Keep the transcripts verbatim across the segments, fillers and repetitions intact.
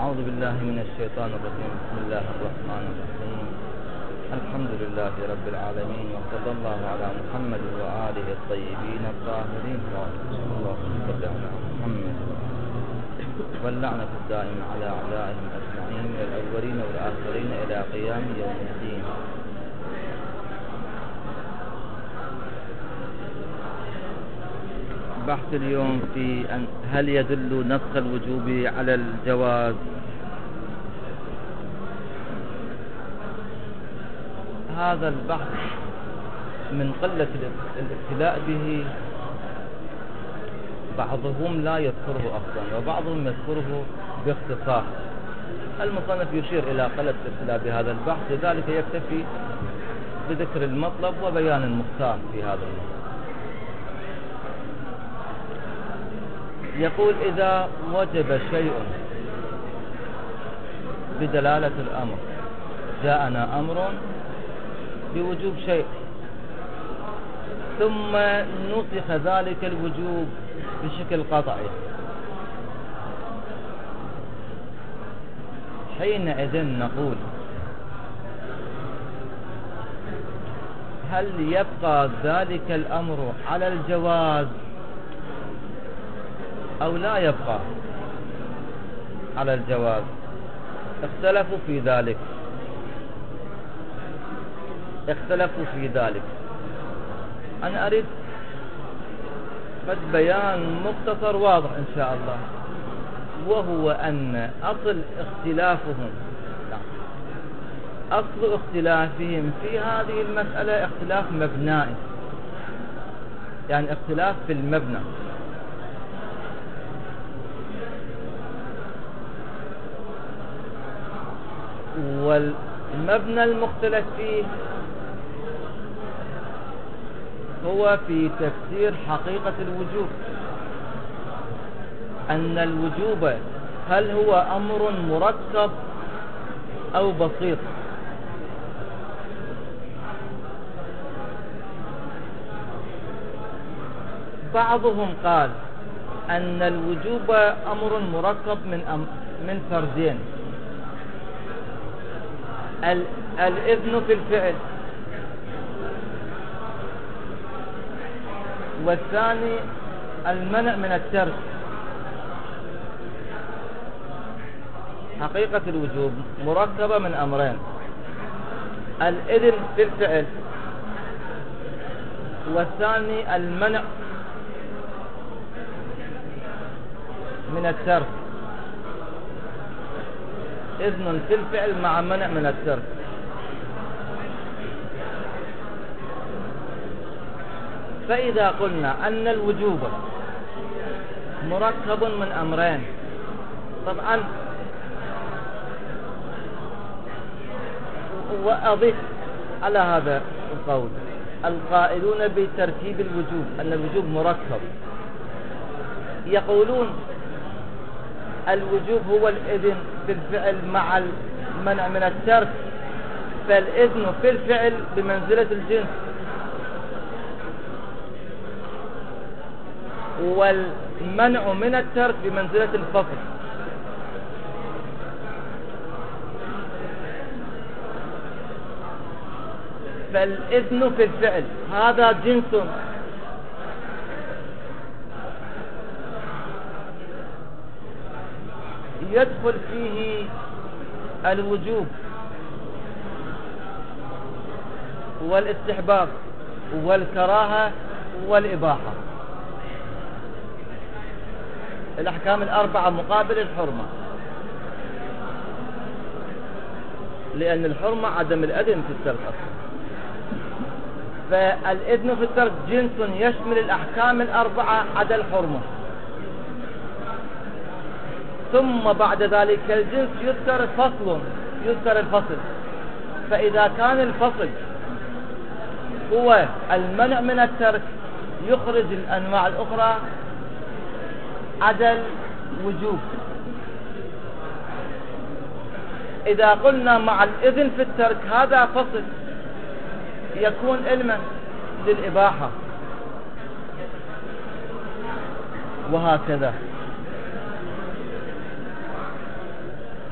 أعوذ بالله من الشيطان الرجيم. بسم الله الرحمن الرحيم. الحمد لله رب العالمين، وصلى الله على محمد وآله الطيبين الطاهرين. اللهم صل على محمد، واللعنة الدائمة على أعدائهم أجمعين من الأولين والآخرين إلى قيام يوم الدين. بحث اليوم في أن هل يدل نسخ الوجوب على الجواز؟ هذا البحث من قلة الابتلاء به بعضهم لا يذكره أصلا، وبعضهم يذكره باختصار. المصنف يشير إلى قلة الابتلاء بهذا البحث، لذلك يكتفي بذكر المطلب وبيان المختار في هذا المطلب. يقول: إذا وجب شيء بدلالة الأمر، جاءنا أمر بوجوب شيء، ثم نسخ ذلك الوجوب بشكل قطعي، حينئذ نقول: هل يبقى ذلك الأمر على الجواز أو لا يبقى على الجواز؟ اختلفوا في ذلك اختلفوا في ذلك أنا أريد قد بيان مختصر واضح إن شاء الله، وهو أن أصل اختلافهم أصل اختلافهم في هذه المسألة اختلاف مبنائي، يعني اختلاف في المبنى. والمبنى المختلف فيه هو في تفسير حقيقة الوجوب، أن الوجوب هل هو أمر مركب أو بسيط. بعضهم قال أن الوجوب أمر مركب من أم من فردين: الإذن في الفعل، والثاني المنع من الترك. حقيقة الوجوب مركبة من أمرين: الإذن في الفعل، والثاني المنع من الترك. إذن في الفعل مع منع من الترك. فإذا قلنا أن الوجوب مركب من أمرين، طبعا وأضيف على هذا القول القائلون بتركيب الوجوب، أن الوجوب مركب، يقولون الوجوب هو الإذن في الفعل مع المنع من الترك، فالإذن في الفعل بمنزلة الجنس، والمنع من الترك بمنزلة الفصل. فالإذن في الفعل هذا جنس يدخل فيه الوجوب والاستحباب والكراهة والإباحة، الأحكام الأربعة مقابل الحرمة، لأن الحرمة عدم الأذن في الترك أصلا. فالإذن في الترك جنس يشمل الأحكام الأربعة عدا الحرمة. ثم بعد ذلك الجنس يذكر فصل يذكر الفصل فإذا كان الفصل هو المنع من الترك يخرج الأنواع الأخرى عدا الوجوب. إذا قلنا مع الإذن في الترك هذا فصل يكون علما للإباحة، وهكذا.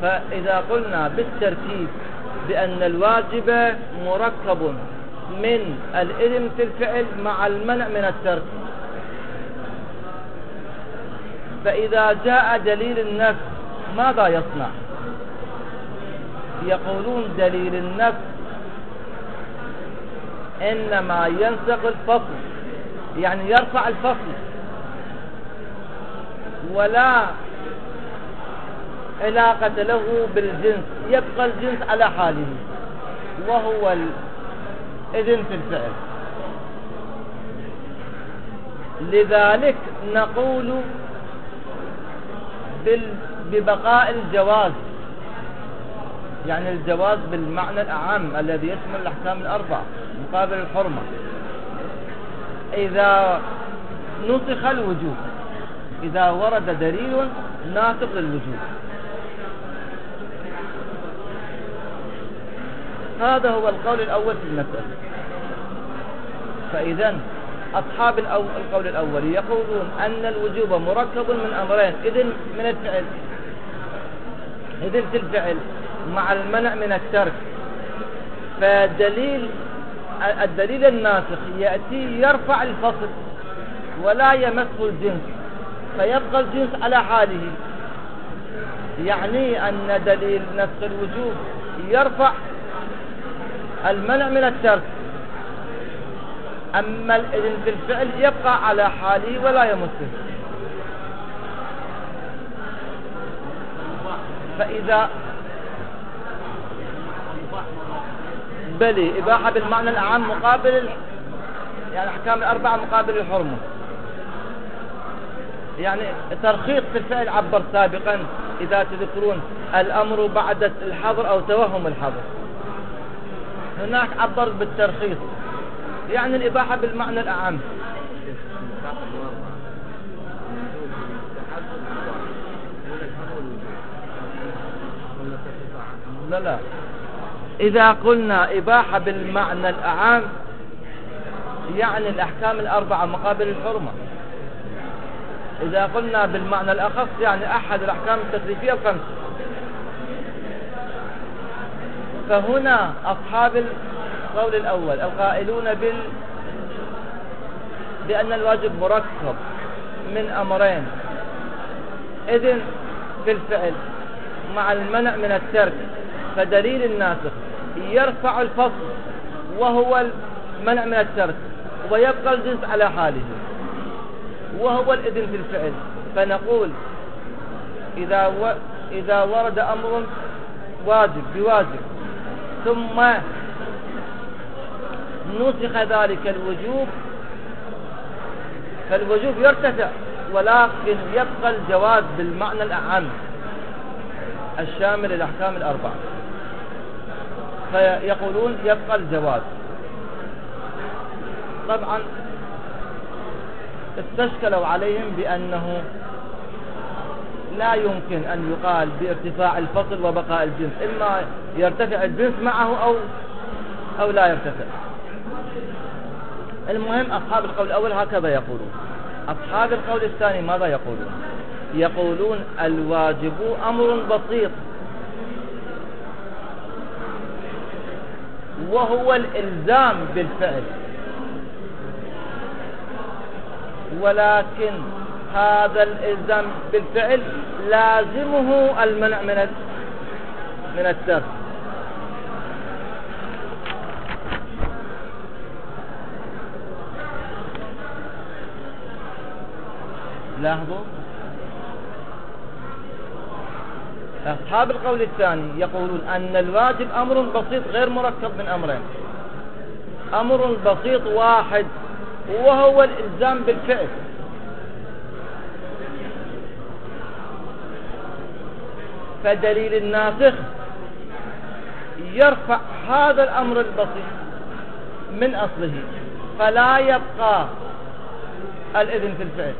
فإذا قلنا بالتركيب بأن الواجب مركب من الإذن في الفعل مع المنع من الترك، فإذا جاء دليل النفس ماذا يصنع؟ يقولون دليل النفس إنما ينسخ الفصل، يعني يرفع الفصل ولا علاقة له بالجنس، يبقى الجنس على حاله وهو الإذن في الفعل. لذلك نقول ببقاء الجواز، يعني الجواز بالمعنى الأعم الذي يشمل الأحكام الأربعة مقابل الحرمة، إذا نسخ الوجوب، إذا ورد دليل ناسخ للوجوب. هذا هو القول الأول في المسألة. فإذا أصحاب القول الأول يقولون أن الوجوب مركب من أمرين، إذن من الفعل، إذن في الفعل مع المنع من الترك. فدليل الدليل الناسخ يأتي يرفع الفصل ولا يمس الجنس، فيبقى الجنس على حاله، يعني أن دليل نسخ الوجوب يرفع المنع من الترك، أما الإذن في الفعل يبقى على حاله ولا يمسه. فإذا بلي إباحة بالمعنى الأعم مقابل، يعني أحكام الأربعة مقابل الحرمة، يعني ترخيص في الفعل عبر سابقا إذا تذكرون الأمر بعد الحظر أو توهم الحظر، هناك عبر بالترخيص، يعني الإباحة بالمعنى الأعم. لا لا، إذا قلنا إباحة بالمعنى الأعم يعني الأحكام الأربعة مقابل الحرمة، إذا قلنا بالمعنى الأخص يعني أحد الأحكام التكليفية الخمسة. فهنا أصحاب القول الأول القائلون بال... بأن الواجب مركب من أمرين، إذن في الفعل مع المنع من الترك، فدليل الناسخ يرفع الفصل وهو المنع من الترك ويبقى الجنس على حاله وهو الإذن في الفعل. فنقول إذا, و... إذا ورد أمر واجب بواجب ثم نسخ ذلك الوجوب، فالوجوب يرتفع ولكن يبقى الجواز بالمعنى الأعم الشامل للأحكام الأربعة، فيقولون يبقى الجواز. طبعا استشكلوا عليهم بأنه لا يمكن أن يقال بارتفاع الفصل وبقاء الجنس، إما يرتفع الجنس معه أو, أو لا يرتفع. المهم أصحاب القول الأول هكذا يقولون. أصحاب القول الثاني ماذا يقولون؟ يقولون الواجب أمر بسيط وهو الإلزام بالفعل، ولكن هذا الإلزام بالفعل لازمه المنع من من الترك. لاحظوا أصحاب القول الثاني يقولون أن الواجب أمر بسيط غير مركب من أمرين، أمر بسيط واحد وهو الإلزام بالفعل، فدليل الناسخ يرفع هذا الأمر البسيط من أصله فلا يبقى الإذن في الفعل.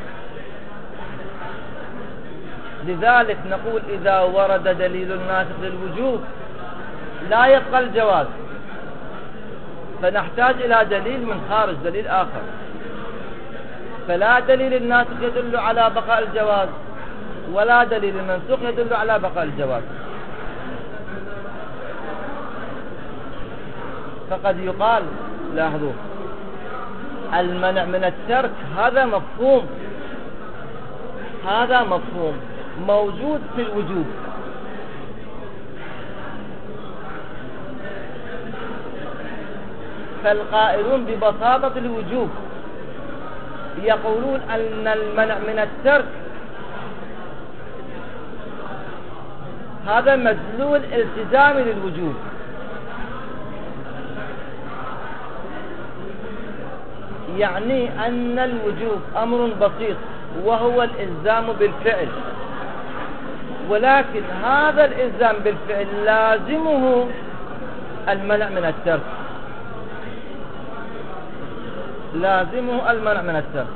لذلك نقول إذا ورد دليل الناسخ للوجوب لا يبقى الجواز، فنحتاج إلى دليل من خارج، دليل آخر. فلا دليل الناسخ يدل على بقاء الجواز ولا دليل المنسوخ يدل على بقاء الجواز. فقد يقال، لاحظوا، المنع من الترك هذا مفهوم، هذا مفهوم موجود في الوجوب. فالقائلون ببساطة الوجوب يقولون أن المنع من الترك هذا مدلول التزامي للوجوب، يعني أن الوجوب أمر بسيط وهو الإلزام بالفعل، ولكن هذا الإلزام بالفعل لازمه المنع من الترك، لازمه المنع من الترك.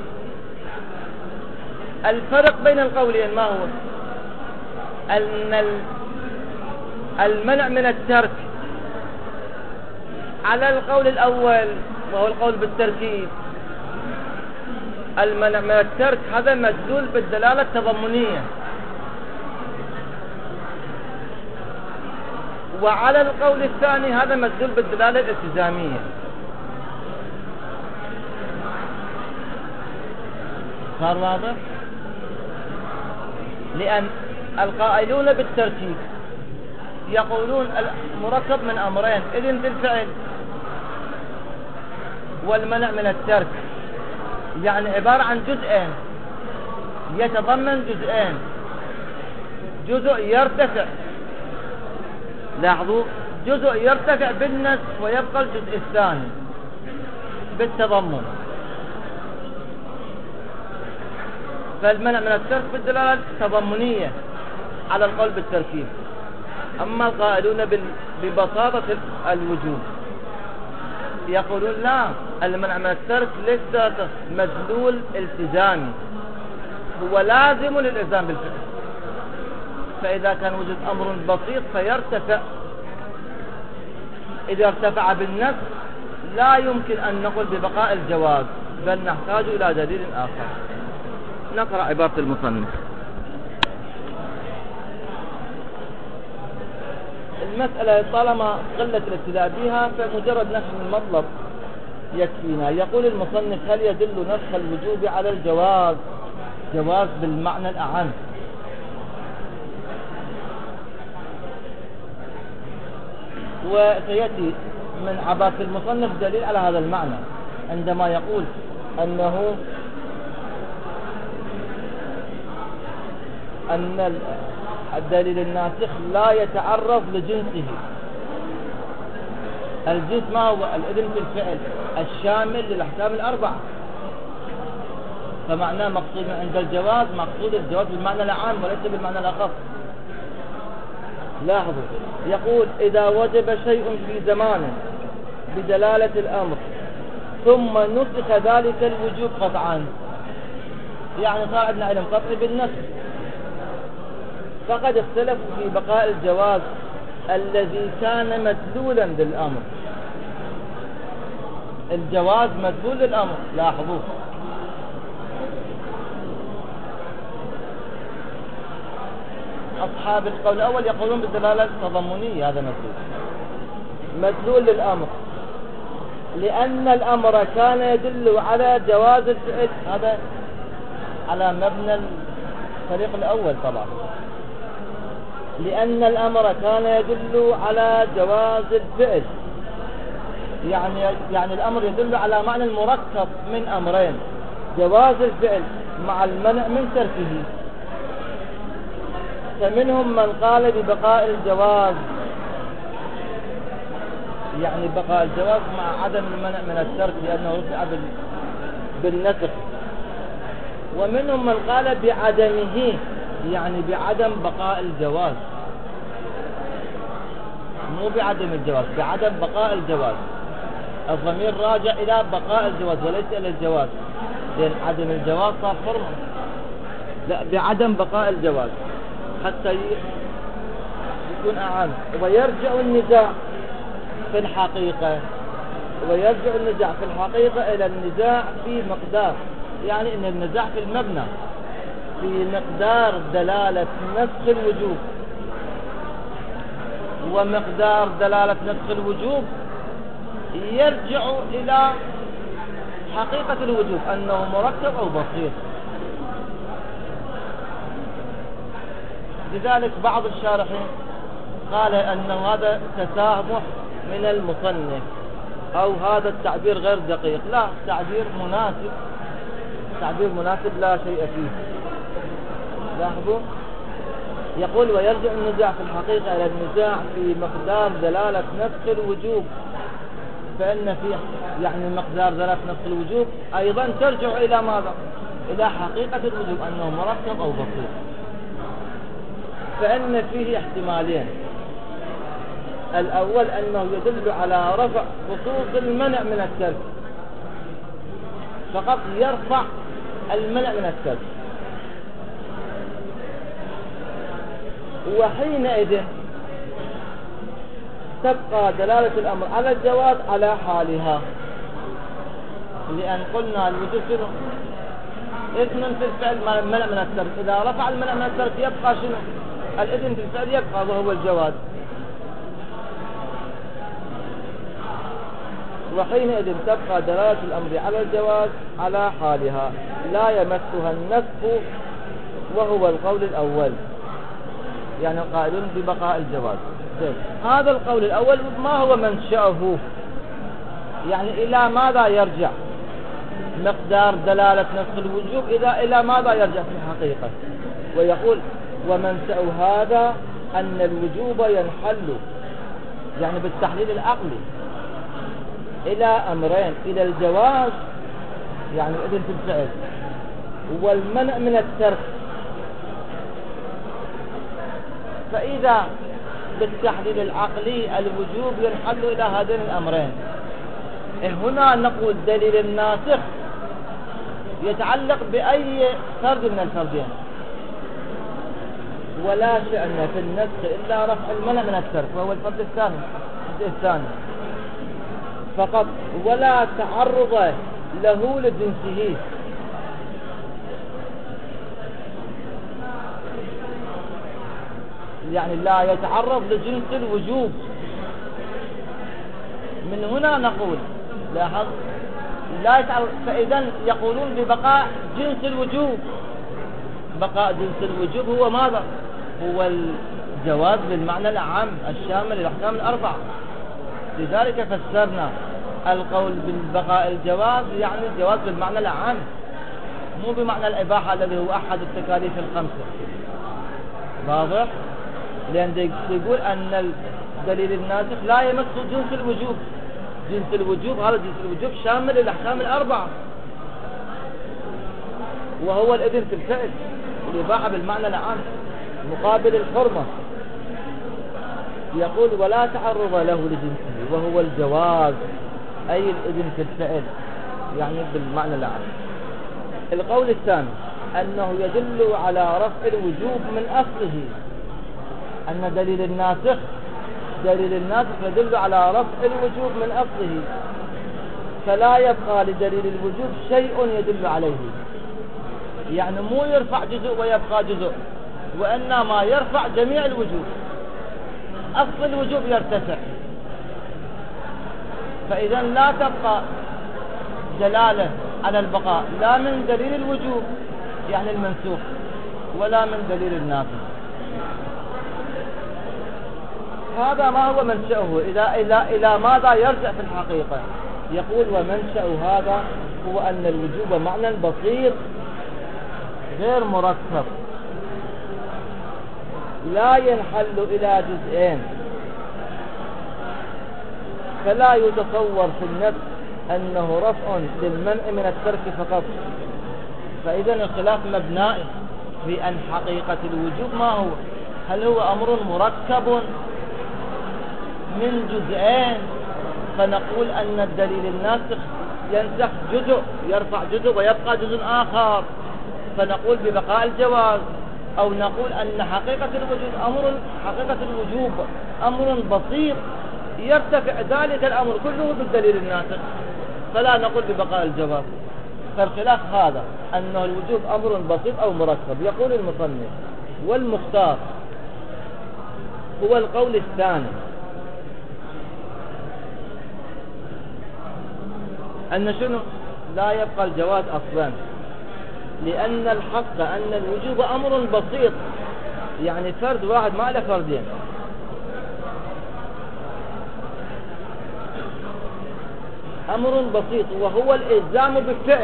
الفرق بين القولين ما هو؟ أن المنع من الترك على القول الأول وهو القول بالتركيب، المنع من الترك هذا مدلول بالدلالة التضمنية، وعلى القول الثاني هذا مدلول بالدلالة الالتزامية. صار واضح؟ لأن القائلون بالتركيب يقولون المركب من أمرين، إذن بالفعل والمنع من الترك، يعني عبارة عن جزئين يتضمن جزئين، جزء يرتفع، لاحظوا، جزء يرتفع بالنسب ويبقى الجزء الثاني بالتضمن. فالمنع من الترك بالدلالة التضمنية على القول بالتركيب. أما القائلون ببساطة الوجوب يقولون لا، المنع من الترك ليس مدلول التزامي، هو لازم للإلزام بالفعل. فإذا كان وجود أمر بسيط فيرتفع، إذا ارتفع بالنفس لا يمكن أن نقول ببقاء الجواز، بل نحتاج إلى دليل آخر. نقرأ عبارة المصنف. المسألة طالما قلة الابتداء بها فمجرد نفس المطلب يكفينا. يقول المصنف: هل يدل نسخ الوجوب على الجواز؟ جواز بالمعنى الأعم. وسيأتي من عبارة المصنف دليل على هذا المعنى عندما يقول أنه أن الدليل الناسخ لا يتعرض لجنسه. الجنس ما هو؟ الإذن في الفعل الشامل للأحكام الأربعة، فمعناه مقصود عند الجواز مقصود الجواز بالمعنى العام وليس بالمعنى الأخص. لاحظوا، يقول: إذا وجب شيء في زمانه بدلالة الأمر ثم نسخ ذلك الوجوب قطعا، يعني صار عندنا علم قطعي بالنسخ، فقد اختلفوا في بقاء الجواز الذي كان مدلولا للأمر. الجواز مدلول للأمر، لاحظوا. أصحاب القول الأول يقولون بالدلالة التضمنية، هذا مدلول مدلول للأمر، لأن الأمر كان يدل على جواز الفعل. هذا على مبنى الفريق الأول طبعا، لأن الأمر كان يدل على جواز الفعل، يعني يعني الأمر يدل على معنى المركب من أمرين: جواز الفعل مع المنع من تركه. فمنهم من قال ببقاء الجواز، يعني بقاء الجواز مع عدم المنع من الترك لأنه رفع بالنسخ. ومنهم من قال بعدمه، يعني بعدم بقاء الجواز، مو بعدم الجواز، بعدم بقاء الجواز. الضمير راجع إلى بقاء الجواز وليس إلى الجواز، لأن عدم الجواز صار حرمة. لا، بعدم بقاء الجواز حتى يكون أعم. ويرجع النزاع في الحقيقة ويرجع النزاع في الحقيقة إلى النزاع في مقدار، يعني إن النزاع في المبنى في مقدار دلالة نسخ الوجوب، ومقدار دلالة نسخ الوجوب يرجع إلى حقيقة الوجوب أنه مركب أو بسيط. لذلك بعض الشارحين قال أن هذا تسامح من المصنف أو هذا التعبير غير دقيق. لا، تعبير مناسب، تعبير مناسب لا شيء فيه. لاحظوا، يقول ويرجع النزاع في الحقيقة إلى النزاع في مقدار دلالة نفس الوجوب، فإن فيه يعني مقدار دلالة نفس الوجوب أيضا ترجع إلى ماذا؟ إلى حقيقة الوجوب أنه مركب أو بسيط. فإن فيه احتمالين، الأول أنه يدل على رفع خصوص المنع من الترك، فقط يرفع المنع من الترك، وحينئذ تبقى دلالة الأمر على الجواز على حالها، لأن قلنا الوجوب شنو؟ إذن في الفعل منع من الترك، إذا رفع المنع من الترك يبقى شنو؟ الإذن في الفعل يبقى وهو الجواز. وحينئذ تبقى دلالة الأمر على الجواز على حالها لا يمسها النسخ، وهو القول الأول، يعني قائلون ببقاء الجواز. هذا القول الأول ما هو منشأه؟ يعني إلى ماذا يرجع مقدار دلالة نسخ الوجوب؟ إذا إلى ماذا يرجع في الحقيقة؟ ويقول ومنشأ هذا أن الوجوب ينحل يعني بالتحليل العقلي إلى أمرين: إلى الجواز يعني الإذن في الفعل، والمنع من الترك. فإذا بالتحليل العقلي الوجوب ينحل إلى هذين الأمرين، هنا نقول دليل الناسخ يتعلق بأي فرد من الفردين، ولا شأن في النسخ إلا رفع المنع من الترك وهو الفرد الثاني الثاني فقط، ولا تعرض له لجنسه. يعني لا يتعرض لجنس الوجوب. من هنا نقول لاحظ لا يتعرض، فإذا يقولون ببقاء جنس الوجوب. بقاء جنس الوجوب هو ماذا؟ هو الجواز بالمعنى العام الشامل للأحكام الأربعة. لذلك فسرنا القول بالبقاء الجواز يعني الجواز بالمعنى العام، مو بمعنى الإباحة الذي هو أحد التكاليف الخمسة. واضح؟ لأن يقول أن الدليل الناسخ لا يمس جنس الوجوب. جنس الوجوب هذا جنس الوجوب شامل للأحكام الأربعة، وهو الإذن في الفعل، الإباحة بالمعنى العام مقابل الحرمة. يقول ولا تعرض له لجنسه وهو الجواز أي الإذن في الفعل يعني بالمعنى العام. القول الثاني أنه يدل على رفع الوجوب من أصله، أن دليل الناسخ دليل الناسخ يدل على رفع الوجوب من أصله، فلا يبقى لدليل الوجوب شيء يدل عليه. يعني مو يرفع جزء ويبقى جزء، وإنما يرفع جميع الوجوب، أصل الوجوب يرتفع. فإذا لا تبقى دلالة على البقاء لا من دليل الوجوب يعني المنسوخ ولا من دليل الناسخ. هذا ما هو منشأه، إلى, إلى, إلى ماذا يرجع في الحقيقة؟ يقول ومنشأ هذا هو أن الوجوب معنى بسيط غير مركب لا ينحل إلى جزئين، فلا يتصور في النفس أنه رفع للمنع من الترك فقط. فإذا الخلاف مبنائي في أن حقيقة الوجوب ما هو؟ هل هو أمر مركب من جزئين فنقول أن الدليل الناسخ ينسخ جزء يرفع جزء ويبقى جزء آخر فنقول ببقاء الجواز، أو نقول أن حقيقة الوجوب أمر حقيقة الوجوب أمر بسيط يرتفع ذلك الأمر كله بالدليل الناسخ فلا نقول ببقاء الجواز. فالخلاف هذا أنه الوجوب أمر بسيط أو مركب. يقول المصنف والمختار هو القول الثاني، أن شنو لا يبقى الجواز أصلا، لأن الحق أن الوجوب أمر بسيط، يعني فرد واحد ما له فردين. أمر بسيط وهو الإلزام بالفعل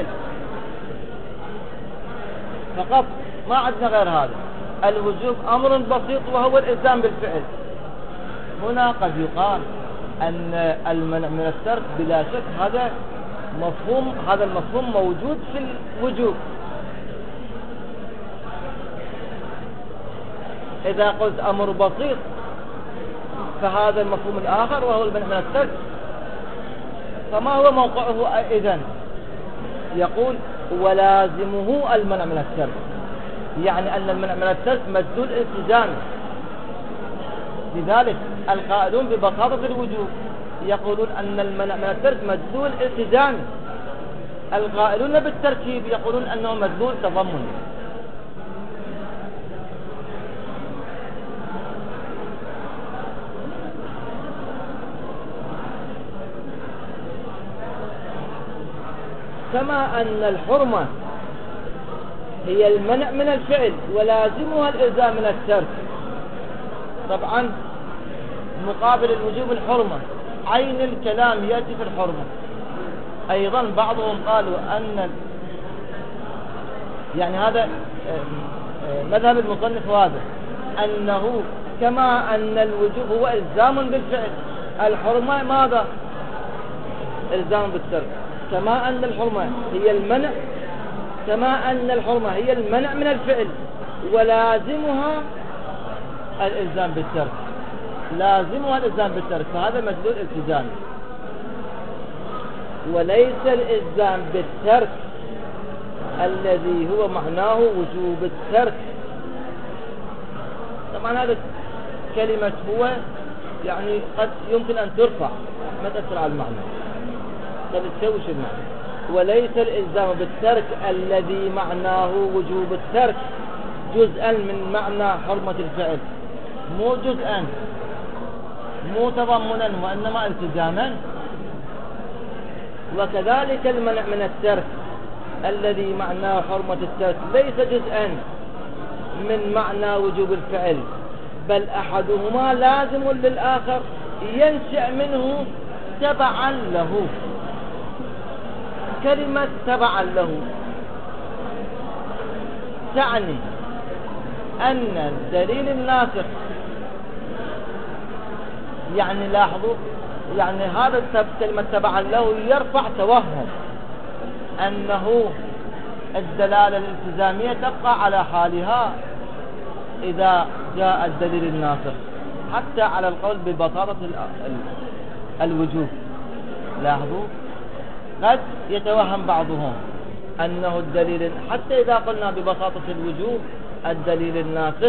فقط، ما عندنا غير هذا. الوجوب أمر بسيط وهو الإلزام بالفعل. هنا قد يقال أن المنع من الترك بلا شك هذا مفهوم، هذا المفهوم موجود في الوجوب. إذا قلت أمر بسيط فهذا المفهوم الآخر وهو المنع من الترك، فما هو موقعه إذن؟ يقول ولازمه المنع من الترك، يعني أن المنع من الترك مدلول التزام. لذلك القائلون ببساطة الوجوب يقولون أن المنع من الترك مدلول التزام، القائلون بالتركيب يقولون أنه مدلول تضمن. كما أن الحرمة هي المنع من الفعل ولازمها الإلزام من الترك. طبعا مقابل الوجوب الحرمة، عين الكلام يأتي في الحرمة. أيضا بعضهم قالوا أن يعني هذا مذهب المصنف هذا، أنه كما أن الوجوب هو إلزام بالفعل، الحرمة ماذا؟ إلزام بالترك. كما أن الحرمة هي المنع كما أن الحرمة هي المنع من الفعل ولازمها الإلزام بالترك، لازمها الإلزام بالترك، فهذا مدلول التزام. وليس الإلزام بالترك الذي هو معناه وجوب الترك. طبعا هذا كلمة هو يعني قد يمكن أن ترفع، ما تأثر على المعنى، قد تشوش المعنى. وليس الإلزام بالترك الذي معناه وجوب الترك جزءا من معنى حرمة الفعل، مو جزءا، مو تضمنا وإنما التزاما. وكذلك المنع من الترك الذي معناه حرمة الترك ليس جزءا من معنى وجوب الفعل، بل أحدهما لازم للآخر ينشأ منه تبعا له. كلمة تبعا له تعني أن الدليل الناسخ، يعني لاحظوا، يعني هذا كلمة تبعا له يرفع توهم أنه الدلالة الالتزامية تبقى على حالها إذا جاء الدليل الناسخ، حتى على القول ببساطة الوجوب. لاحظوا قد يتوهم بعضهم أنه الدليل، حتى إذا قلنا ببساطة الوجوب الدليل الناسخ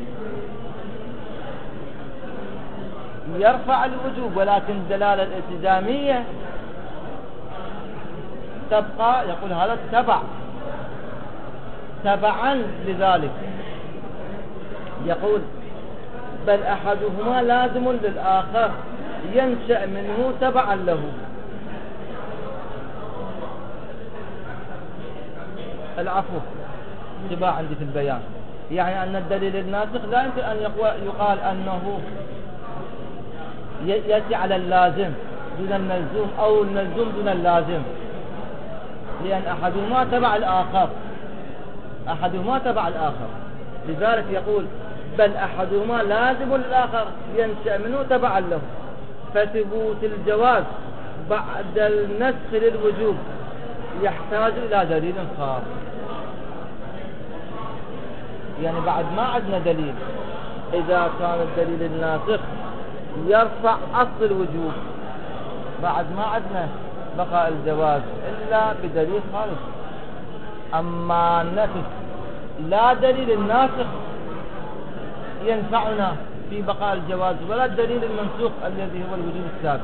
يرفع الوجوب، ولكن الدلالة الالتزامية تبقى، يقول هذا التبع تبعا لذلك. يقول بل أحدهما لازم للآخر ينشأ منه تبعا له. العفو انتباه عندي في البيان، يعني أن الدليل الناسخ لا يمكن أن يقال أنه يأتي على اللازم دون الملزوم أو الملزوم دون اللازم، لأن أحدهما تبع الآخر، أحدهما تبع الآخر. لذلك يقول بل أحدهما لازم للآخر ينشأ منه تبعا له. فثبوت الجواز بعد النسخ للوجوب يحتاج إلى دليل خاص، يعني بعد ما عندنا دليل، إذا كان الدليل الناسخ يرفع أصل الوجوب، بعد ما عندنا بقاء الجواز إلا بدليل خالص. أما النسخ لا دليل الناسخ ينفعنا في بقاء الجواز ولا الدليل المنسوخ الذي هو الوجوب السابق.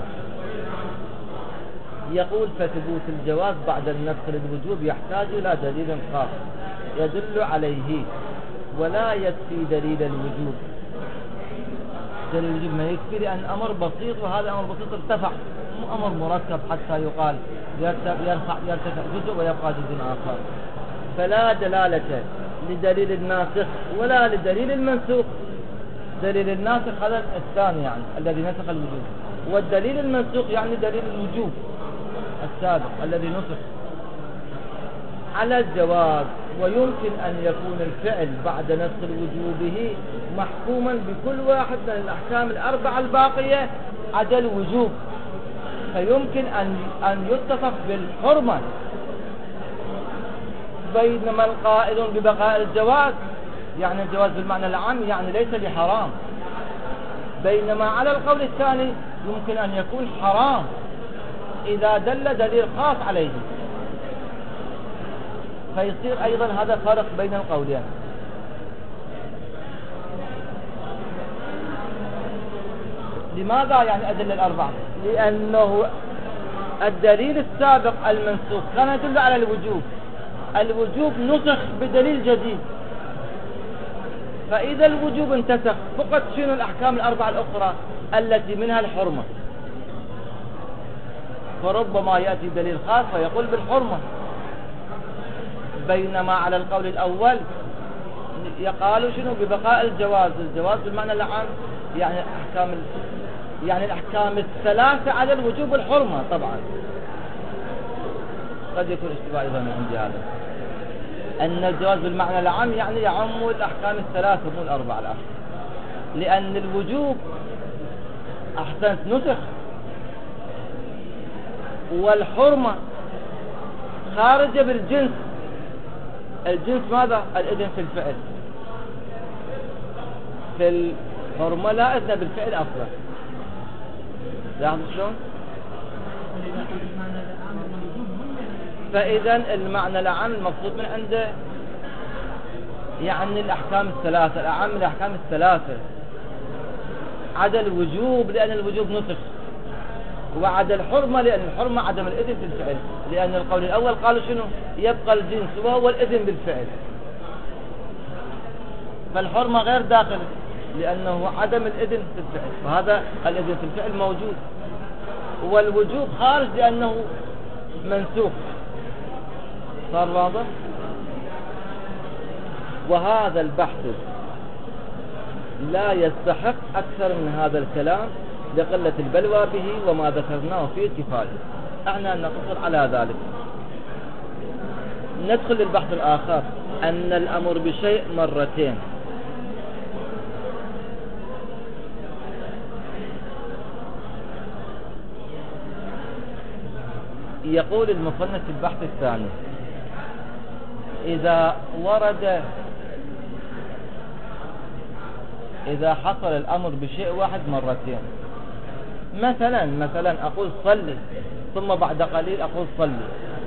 يقول فثبوت الجواز بعد النسخ للوجوب يحتاج إلى دليل خاص يدل عليه، ولا يكفي دليل الوجوب. دليل الوجوب ما يكفي، لأن أمر بسيط، وهذا أمر بسيط ارتفع، مو أمر مركب حتى يقال يرفع يرتفع جزء ويبقى جزء آخر. فلا دلالة لدليل الناسخ ولا لدليل المنسوخ. دليل الناسخ هذا الثاني يعني الذي نسخ الوجوب، والدليل المنسوخ يعني دليل الوجوب السابق الذي نسخ. على الجواز، ويمكن أن يكون الفعل بعد نسخ الوجوبه محكوما بكل واحد من الأحكام الأربعة الباقية عدا الوجوب، فيمكن أن أن يتصف بالحرمة، بينما القائل ببقاء الجواز يعني الجواز بالمعنى العام يعني ليس بحرام، بينما على القول الثاني يمكن أن يكون حرام إذا دل دليل خاص عليه، فيصير أيضا هذا فرق بين القولين. لماذا يعني أدل الأربعة؟ لأنه الدليل السابق المنسوخ كان يدل على الوجوب، الوجوب نسخ بدليل جديد، فإذا الوجوب انتسخ فقط شنو الأحكام الأربعة الأخرى التي منها الحرمة، فربما يأتي دليل خاص فيقول بالحرمة، بينما على القول الأول يقالوا شنو ببقاء الجواز. الجواز بالمعنى العام يعني أحكام يعني الأحكام الثلاثة على الوجوب والحرمة. طبعا قد يكون اشتباه أيضا من عندي هذا، أن الجواز بالمعنى العام يعني يعم الأحكام الثلاثة مو الأربعة الآخر، لأن الوجوب أحسنت نسخ، والحرمة خارجة بالجنس. الجنس ماذا؟ الإذن في الفعل. في الحرمة لا إذن بالفعل أصلا. لاحظوا شلون؟ فإذا المعنى العام المقصود من عنده يعني الأحكام الثلاثة، الأعم الأحكام الثلاثة عدا الوجوب لأن الوجوب نسخ، وعدا الحرمة لأن الحرمة عدم الإذن في الفعل، لأن القول الأول قالوا شنو؟ يبقى الجنس وهو الإذن بالفعل، فالحرمة غير داخل لأنه عدم الإذن في الفعل، وهذا الإذن في الفعل موجود، والوجوب خارج لأنه منسوخ. صار واضح؟ وهذا البحث لا يستحق أكثر من هذا الكلام لقلة البلوى به، وما ذكرناه فيه كفاية، احنا نقصر على ذلك. ندخل للبحث الآخر، أن الأمر بشيء مرتين. يقول المصنف في البحث الثاني: إذا ورد إذا حصل الأمر بشيء واحد مرتين، مثلا مثلا أقول صلي ثم بعد قليل أقول صلي،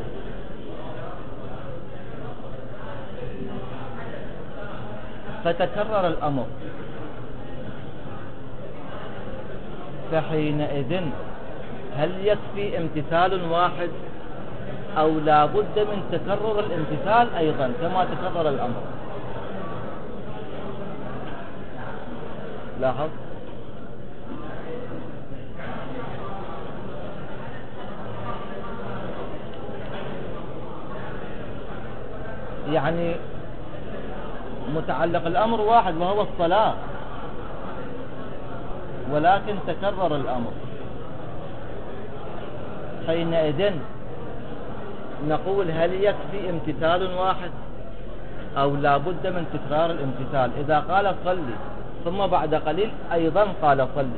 فتكرر الأمر، فحينئذ هل يكفي امتثال واحد أو لا بد من تكرر الامتثال أيضا كما تكرر الأمر؟ لاحظ، يعني متعلق الأمر واحد وهو الصلاة، ولكن تكرر الأمر، حينئذ نقول هل يكفي امتثال واحد أو لا بد من تكرار الامتثال؟ إذا قال صلي ثم بعد قليل أيضا قال صلي،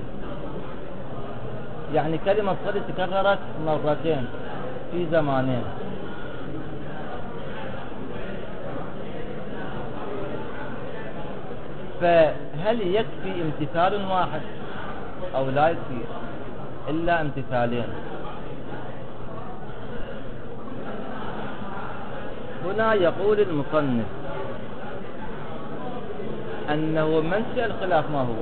يعني كلمة صلي تكررت مرتين في زمانين، فهل يكفي امتثال واحد أو لا يكفي إلا امتثالين؟ هنا يقول المصنف أنه منشأ الخلاف ما هو؟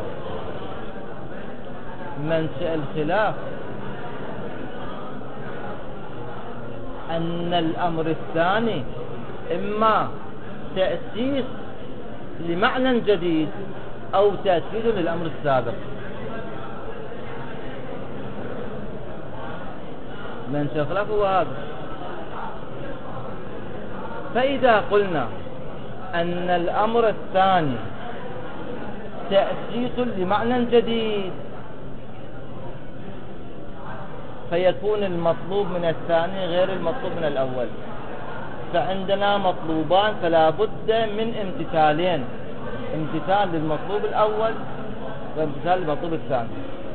منشأ الخلاف أن الأمر الثاني إما تأسيس لمعنى جديد أو تأكيد للأمر السابق. منشأ الخلاف هو هذا. فإذا قلنا أن الأمر الثاني تأسيس لمعنى جديد، فيكون المطلوب من الثاني غير المطلوب من الأول. فعندنا مطلوبان فلا بد من امتثالين، امتثال للمطلوب الأول وامتثال للمطلوب الثاني.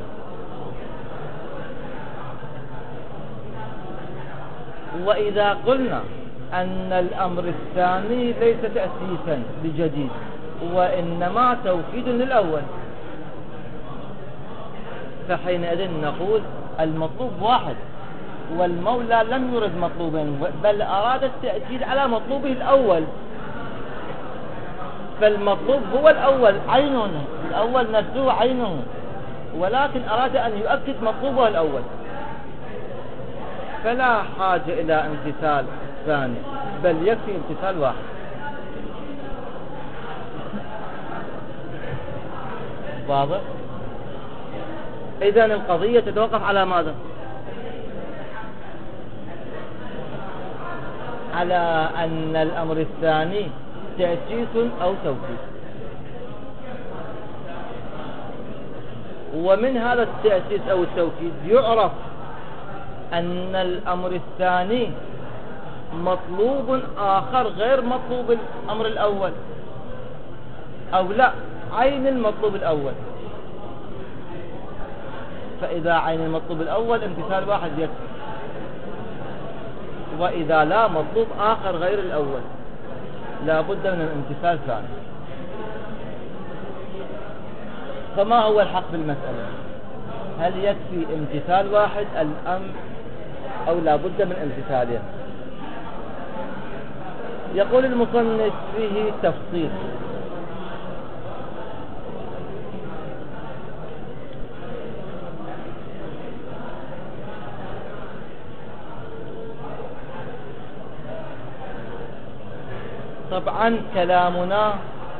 وإذا قلنا أن الأمر الثاني ليس تأسيسا لجديد وإنما توكيد للأول، فحينئذ نقول المطلوب واحد، والمولى لم يرد مطلوبين بل أراد التأكيد على مطلوبه الأول. فالمطلوب هو الأول عينه، الأول نفسه عينه، ولكن أراد أن يؤكد مطلوبه الأول، فلا حاجة إلى امتثال ثاني بل يكفي امتثال واحد. واضح؟ إذن القضية تتوقف على ماذا؟ على أن الأمر الثاني تأسيس أو توكيد. ومن هذا التأسيس أو التوكيد يعرف أن الأمر الثاني مطلوب آخر غير مطلوب الأمر الأول، أو لا عين المطلوب الأول. فإذا عين المطلوب الأول امتثال واحد يكفي، وإذا لا مطلوب آخر غير الأول لا بد من الامتثال ثاني. فما هو الحق بالمسألة؟ هل يكفي امتثال واحد الأم أو لا بد من امتثالين؟ يقول المصنف فيه تفصيل. طبعا كلامنا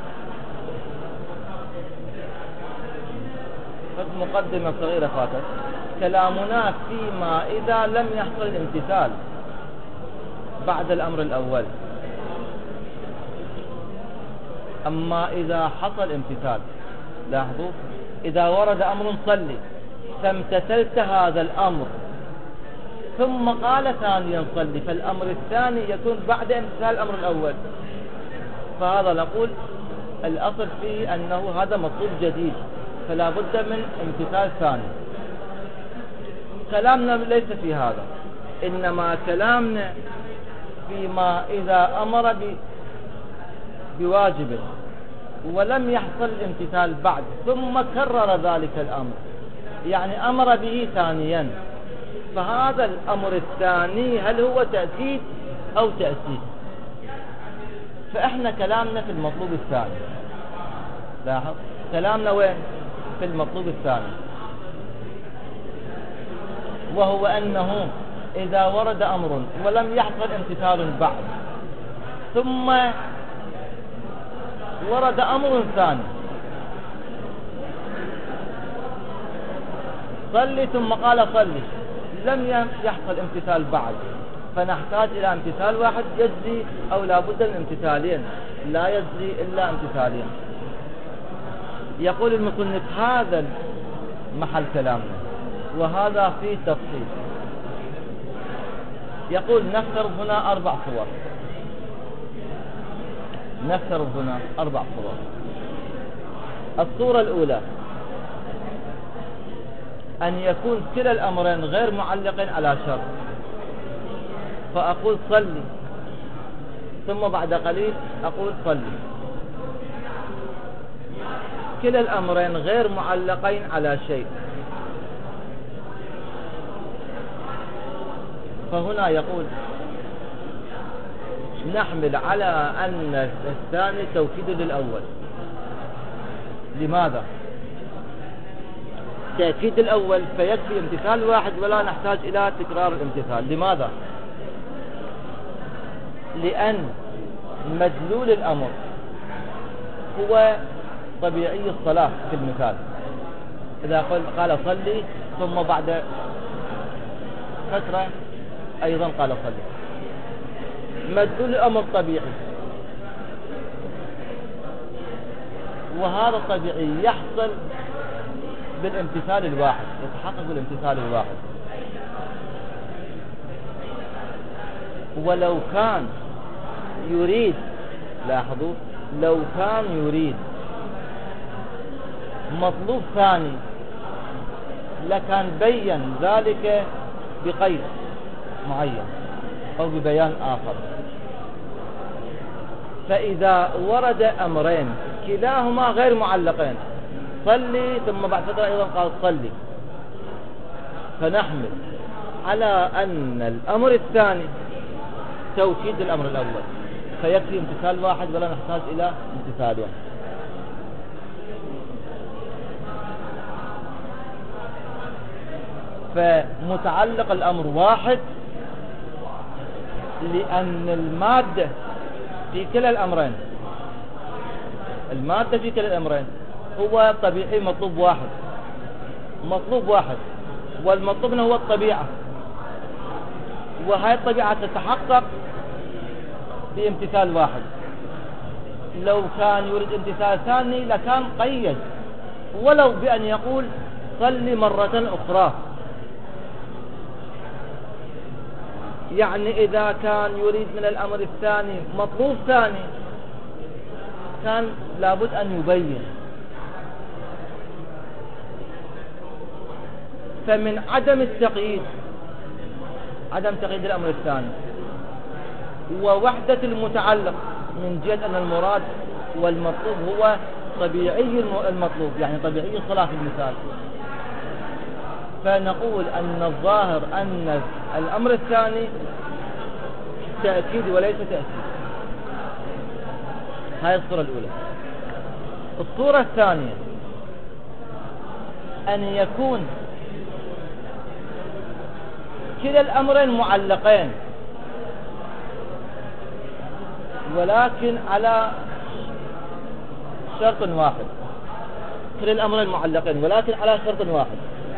مقدمة صغيرة فاتت، كلامنا فيما إذا لم يحصل الامتثال بعد الأمر الأول. أما إذا حصل امتثال، لاحظوا، إذا ورد أمر صلي فامتثلت هذا الأمر ثم قال ثانيا صلي، فالأمر الثاني يكون بعد امتثال الأمر الأول، فهذا نقول الأصل فيه أنه هذا مطلوب جديد فلا بد من امتثال ثاني. كلامنا ليس في هذا، إنما كلامنا فيما إذا أمر بواجب ولم يحصل الامتثال بعد ثم كرر ذلك الأمر، يعني أمر به ثانيا، فهذا الأمر الثاني هل هو تأكيد أو تأسيس؟ فإحنا كلامنا في المطلوب الثاني. لاحظ كلامنا وين؟ في المطلوب الثاني، وهو أنه إذا ورد أمر ولم يحصل امتثال بعد ثم ورد أمر ثاني صلي ثم قال صلي، لم يحصل امتثال بعد، فنحتاج إلى امتثال واحد يجزي أو لا بد من امتثالين، لا يجزي إلا امتثالين. يقول المصنف هذا محل كلامنا وهذا فيه تفصيل. يقول نفترض هنا أربع صور، نفترض هنا أربع صور. الصورة الأولى أن يكون كلا الأمرين غير معلقين على شرط، فأقول صلي ثم بعد قليل أقول صلي، كلا الأمرين غير معلقين على شيء، فهنا يقول نحمل على أن الثاني توكيد للأول. لماذا؟ تأكيد الأول فيكفي امتثال واحد ولا نحتاج إلى تكرار الامتثال. لماذا؟ لأن مدلول الأمر هو طبيعي الصلاة في المثال. إذا قال صلي ثم بعد فترة أيضا قال صلي. مدلول الأمر طبيعي، وهذا الطبيعي يحصل بالامتثال الواحد، يتحقق بالامتثال الواحد. ولو كان يريد، لاحظوا، لو كان يريد مطلوب ثاني لكان بين ذلك بقيد معين أو ببيان آخر. فإذا ورد أمرين كلاهما غير معلقين، صلي ثم بعد فترة أيضا قال صلي، فنحمل على أن الأمر الثاني توكيد الأمر الأول، فيكفي امتثال واحد ولا نحتاج إلى امتثالين. فمتعلق الأمر واحد لأن المادة في كلا الأمرين، المادة في كلا الأمرين هو طبيعي مطلوب واحد، مطلوب واحد، والمطلوب هو الطبيعة، وهي الطبيعة تتحقق بامتثال واحد. لو كان يريد امتثال ثاني لكان قيد، ولو بأن يقول صلي مرة أخرى. يعني إذا كان يريد من الأمر الثاني مطلوب ثاني كان لابد أن يبين. فمن عدم التقييد، عدم تقييد الأمر الثاني ووحدة المتعلق من جهة أن المراد والمطلوب هو طبيعي المطلوب، يعني طبيعي الصلاة في المثال، فنقول أن الظاهر أن الأمر الثاني تأكيد وليس تأكيد. هاي الصورة الأولى. الصورة الثانية أن يكون كلا الأمرين معلقين ولكن على شرط واحد، كلا الأمرين معلقين ولكن على شرط واحد.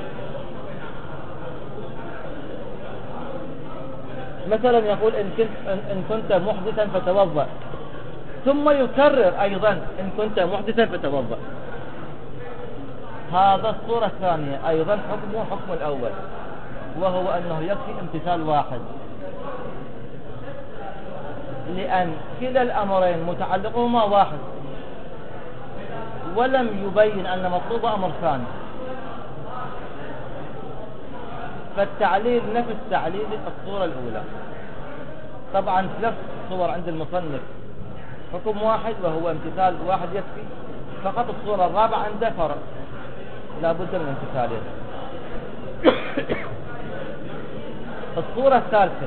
مثلا يقول إن كنت, إن كنت محدثا فتوضأ، ثم يكرر أيضا إن كنت محدثا فتوضأ. هذا الصورة الثانية أيضا حكمه حكم الأول، وهو أنه يكفي امتثال واحد، لأن كلا الأمرين متعلقهما واحد، ولم يبين أن مطلوب أمر ثاني. فالتعليل نفس تعليل الصورة الأولى. طبعا ثلاث صور عند المصنف حكم واحد وهو امتثال واحد يكفي، فقط الصورة الرابعة عنده فرق لا بد من امتثالين. الصورة الثالثة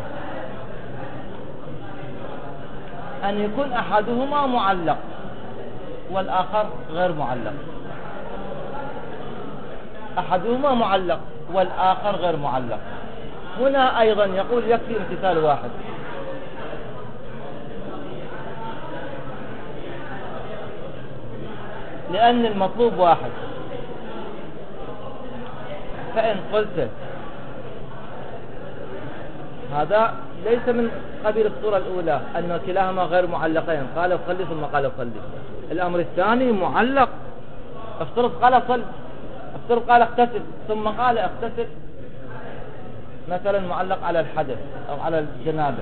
أن يكون أحدهما معلق والآخر غير معلق، أحدهما معلق والآخر غير معلق. هنا أيضا يقول يكفي امتثال واحد، لأن المطلوب واحد. فإن قلت هذا ليس من قبيل الصورة الأولى أن كلاهما غير معلقين، قال صلي ثم قال صلي. الأمر الثاني معلق، افترض قال صل، افترض قال اغتسل ثم قال اغتسل، مثلا معلق على الحدث أو على الجنابة.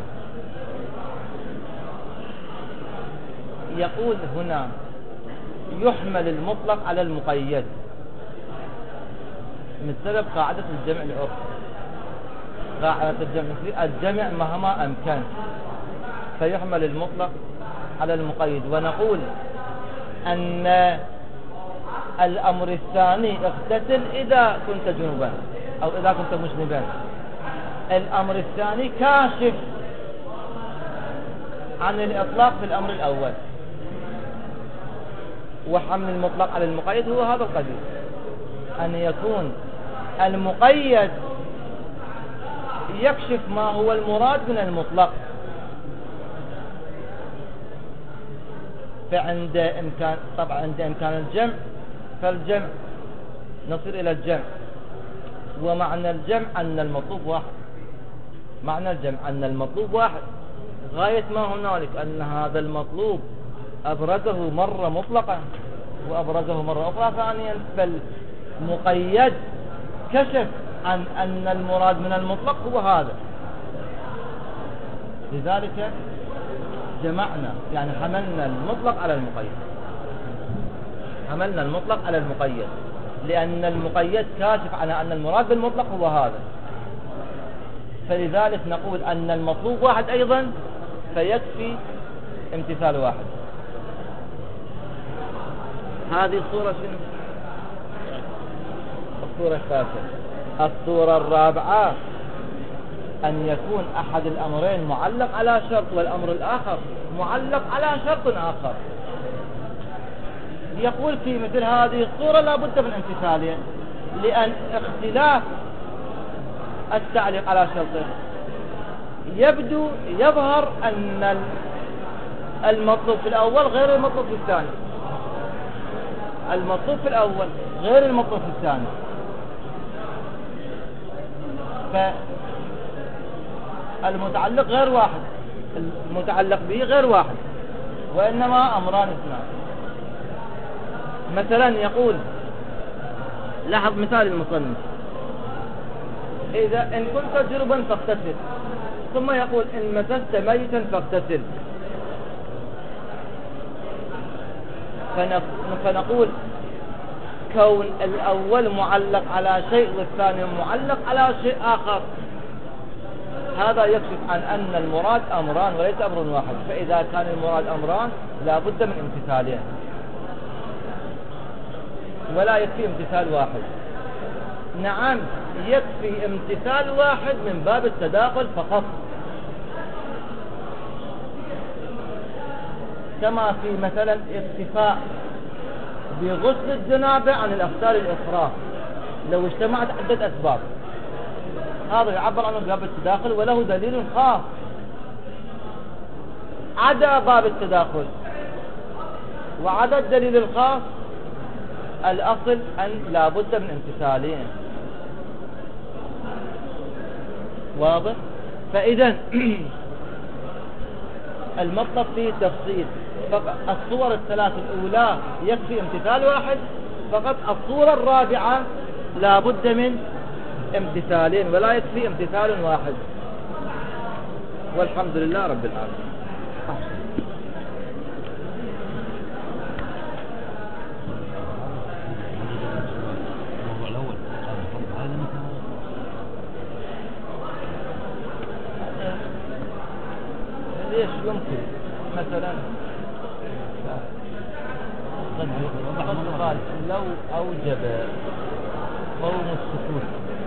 يقول هنا يحمل المطلق على المقيد من سبب قاعدة الجمع العرف، قاعدة الجمع الجمع مهما أمكن، فيحمل المطلق على المقيد. ونقول أن الأمر الثاني اغتسل إذا كنت جنوبا أو إذا كنت مجنبا، الأمر الثاني كاشف عن الإطلاق في الأمر الأول، وحمل المطلق على المقيد هو هذا القدير، أن يكون المقيد يكشف ما هو المراد من المطلق. فعند إمكان طبعا عند إمكان الجمع فالجمع نصير إلى الجمع، ومعنى الجمع أن المطلوب واحد معنى الجمع أن المطلوب واحد، غاية ما هنالك أن هذا المطلوب أبرزه مرة مطلقا وأبرزه مرة أخرى ثانيا، فالمقيد كشف عن أن المراد من المطلق هو هذا. لذلك جمعنا، يعني حملنا المطلق على المقيد، حملنا المطلق على المقيد، لأن المقيد كاشف على أن المراد بالمطلق هو هذا. فلذلك نقول أن المطلوب واحد أيضا، فيكفي امتثال واحد. هذه الصورة شنو؟ الصورة الثالثة. الصورة الرابعة أن يكون أحد الأمرين معلق على شرط والأمر الآخر معلق على شرط آخر. يقول في مثل هذه الصورة لا بد من امتثالين، لأن اختلاف التعليق على شرطين يبدو يظهر أن المطلوب في الأول غير المطلوب في الثاني، المطلوب في الأول غير المطلوب في الثاني، فالمتعلق غير واحد، المتعلق به غير واحد، وإنما أمران اثنان. مثلا يقول، لاحظ مثال المصنف، إذا إن كنت جربا فاغتسل، ثم يقول إن مسست ميتا فاغتسل، فنقول كون الأول معلق على شيء والثاني معلق على شيء آخر، هذا يكشف عن أن المراد أمران وليس أمر واحد. فإذا كان المراد أمران لا بد من امتثالين، ولا يكفي امتثال واحد. نعم يكفي امتثال واحد من باب التداخل فقط، كما في مثلا اكتفاء بغسل الجنابة عن الأغسال الأخرى لو اجتمعت عدة أسباب، هذا يعبر عنه باب التداخل وله دليل خاص. عدا باب التداخل وعدا الدليل الخاص، الأصل أن لا بد من امتثالين. واضح؟ فإذا المطلب فيه تفصيل. فقط الصور الثلاث الأولى يكفي امتثال واحد، فقط الصورة الرابعة لا بد من امتثالين ولا يكفي امتثال واحد. والحمد لله رب العالمين. ليش يمكن مثلا قد قال لو أوجب قوم السكوت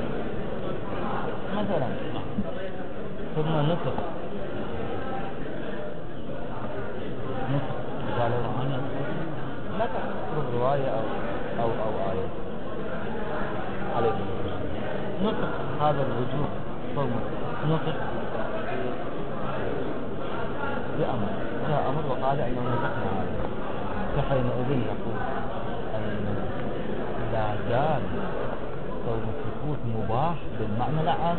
مثلا ثم نطق نطق قالوا عنه نطق رواية أو أو أو آية عليكم نطق هذا الوجوب قوم نطق بأمر جاء أمر وقال أنه نطقنا هذا، فحينئذ نقول أن لا زال قوم السكوت مباح بالمعنى العام.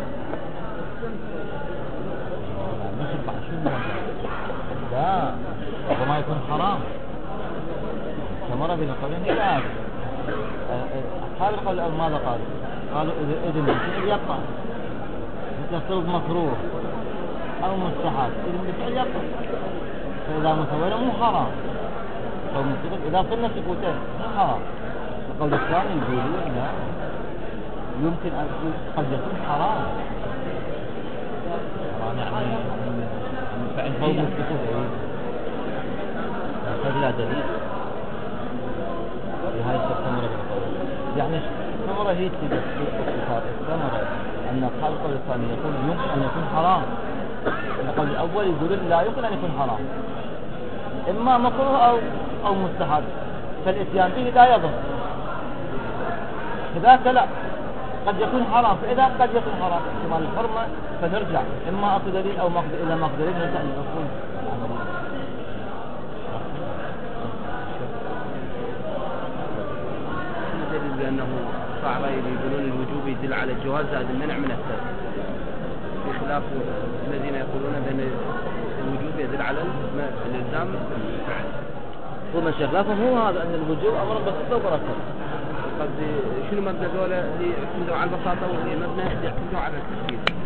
نشرب عشو لا وما يكون حرام كمرة بين قولين لا. أصحاب القول ماذا قالوا؟ قالوا إذن بالفعل يقع، يصير مكروه أو مستحب، إذن بالفعل يقع، فإذا مسوينا مو حرام. قوم السكوت إذا صرنا سكوتين مو حرام. القول الثاني يقولون لا يمكن أن قد يكون حرام. حرام يعني فعل قوم السكوت هذا لا دليل لهذه الثمرة بالقول. يعني الثمرة هي الاختصار. الثمرة أن القول الثاني يقول يمكن أن يكون حرام، القول الأول يقول لا يمكن أن يكون حرام، إما مكروه أو أو مستحب، فالإتيان به لا يضر. فذاك لا قد يكون حرام، فإذا قد يكون حرام احتمال الحرمة فنرجع إما أخذ دليل أو مقدر إلى مقدرين نرجع للأصول. لأنه صعب يقولون الوجوب يدل على الجواز، هذا المنع من الترك. بخلاف الذين يقولون بأن الوجوب يدل على الإلزام. هو من شيخ لكن هو هذا أن الوجوب أمر بسيط ومرتب. قد شنو مبنى ذولا اللي يعتمدوا على البساطة والمبنى اللي يعتمدوا على التفكير؟